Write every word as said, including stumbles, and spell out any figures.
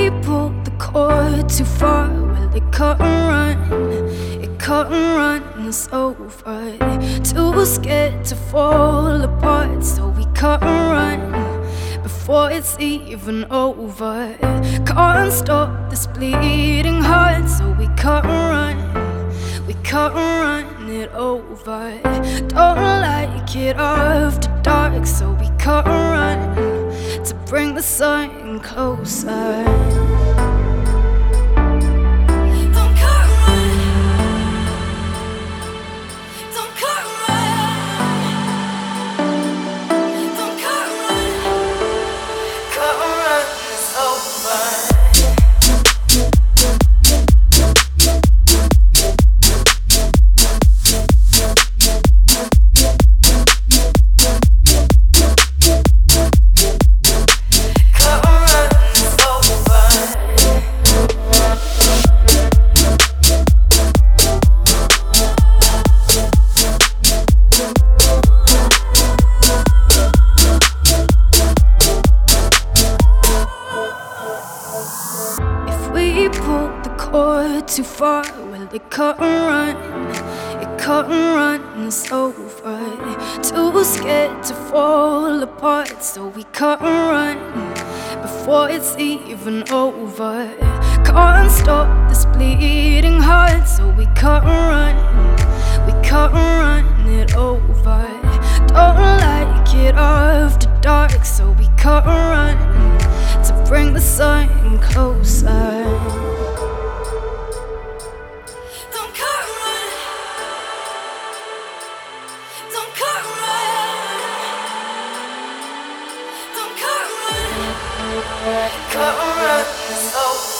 we pull the cord too far, well, it cut and run, it cut and run, it's over. Too scared to fall apart, so we cut and run before it's even over. Can't stop this bleeding heart, so we cut and run, we cut and run it over. Don't like it after dark, so we cut and run to bring the sun closer. We pulled the cord too far, well, it cut and run, it cut and run, it's over. Too scared to fall apart, so we cut and run before it's even over. Can't stop this bleeding heart, so we cut and run, we cut and run it over. Don't like it after dark, so we cut and run to bring the sun closer. Cut and run, it's over.